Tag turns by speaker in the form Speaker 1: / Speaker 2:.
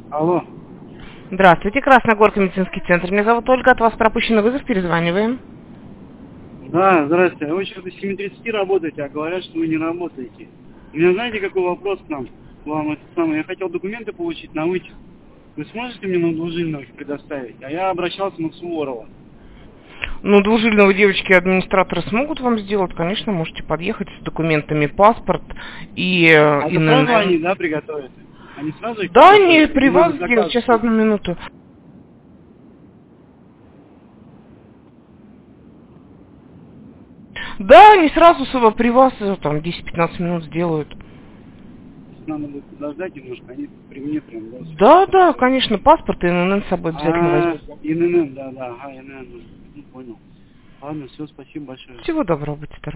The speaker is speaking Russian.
Speaker 1: Алло.
Speaker 2: Здравствуйте, Красногорский медицинский центр. Меня зовут Ольга, от вас пропущенный вызов, перезваниваем.
Speaker 1: Да, здравствуйте. Вы что-то с 7:30 работаете, а говорят, что вы не работаете. У меня знаете, какой вопрос к нам? Вам это самое. Я хотел документы получить на вытяг. Вы сможете мне на двужильного их предоставить? А я обращался на Суворова.
Speaker 2: Ну, двужильного девочки администраторы смогут вам сделать, конечно, можете подъехать с документами, паспорт и
Speaker 1: А это сразу они,
Speaker 2: ИНН.
Speaker 1: да, приготовят? Они сразу их
Speaker 2: Да,
Speaker 1: приготовят?
Speaker 2: они
Speaker 1: Или
Speaker 2: при вас
Speaker 1: надо
Speaker 2: сделают,
Speaker 1: заказывать?
Speaker 2: сейчас одну минуту. Да, они сразу при вас, там, 10-15 минут сделают.
Speaker 1: Надо будет подождать немножко, они при мне прям, да?
Speaker 2: Да, да, конечно, паспорт и ИНН с собой обязательно возьмите.
Speaker 1: ИНН, да, ага, ИНН. Ну, понял. Ладно, все, спасибо большое.
Speaker 2: Всего доброго, будьте здоровы.